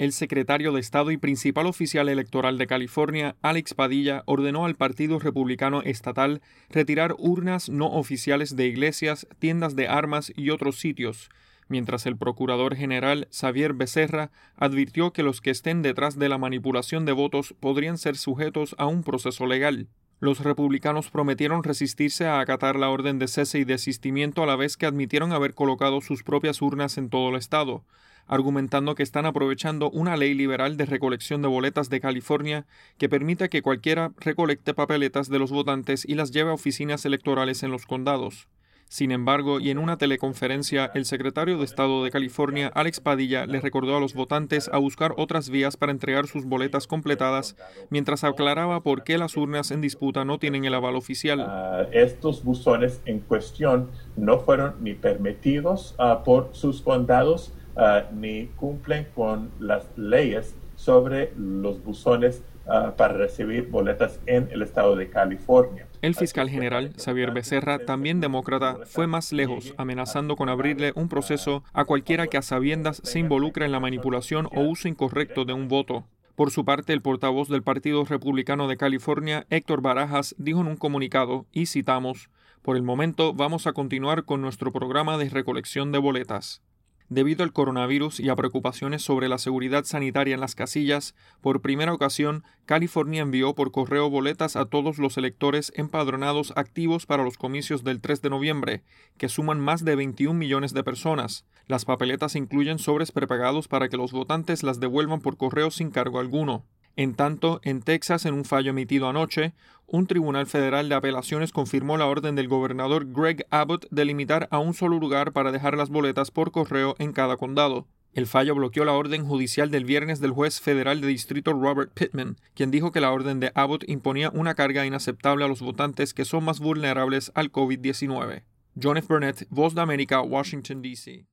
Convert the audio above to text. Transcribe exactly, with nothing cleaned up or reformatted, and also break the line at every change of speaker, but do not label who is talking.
El secretario de Estado y principal oficial electoral de California, Alex Padilla, ordenó al Partido Republicano Estatal retirar urnas no oficiales de iglesias, tiendas de armas y otros sitios, mientras el procurador general, Xavier Becerra, advirtió que los que estén detrás de la manipulación de votos podrían ser sujetos a un proceso legal. Los republicanos prometieron resistirse a acatar la orden de cese y desistimiento a la vez que admitieron haber colocado sus propias urnas en todo el estado, argumentando que están aprovechando una ley liberal de recolección de boletas de California que permite que cualquiera recolecte papeletas de los votantes y las lleve a oficinas electorales en los condados. Sin embargo, y en una teleconferencia, el secretario de Estado de California, Alex Padilla, le recordó a los votantes a buscar otras vías para entregar sus boletas completadas, mientras aclaraba por qué las urnas en disputa no tienen el aval oficial.
Uh, estos buzones en cuestión no fueron ni permitidos uh, por sus condados, uh, ni cumplen con las leyes sobre los buzones uh, para recibir boletas en el estado de California.
El fiscal general, Xavier Becerra, también demócrata, fue más lejos, amenazando con abrirle un proceso a cualquiera que a sabiendas se involucre en la manipulación o uso incorrecto de un voto. Por su parte, el portavoz del Partido Republicano de California, Héctor Barajas, dijo en un comunicado, y citamos, «Por el momento vamos a continuar con nuestro programa de recolección de boletas». Debido al coronavirus y a preocupaciones sobre la seguridad sanitaria en las casillas, por primera ocasión, California envió por correo boletas a todos los electores empadronados activos para los comicios del tres de noviembre, que suman más de veintiún millones de personas. Las papeletas incluyen sobres prepagados para que los votantes las devuelvan por correo sin cargo alguno. En tanto, en Texas, en un fallo emitido anoche, un tribunal federal de apelaciones confirmó la orden del gobernador Greg Abbott de limitar a un solo lugar para dejar las boletas por correo en cada condado. El fallo bloqueó la orden judicial del viernes del juez federal de distrito Robert Pittman, quien dijo que la orden de Abbott imponía una carga inaceptable a los votantes que son más vulnerables al COVID diecinueve. John F. Burnett, Voz de América, Washington, D C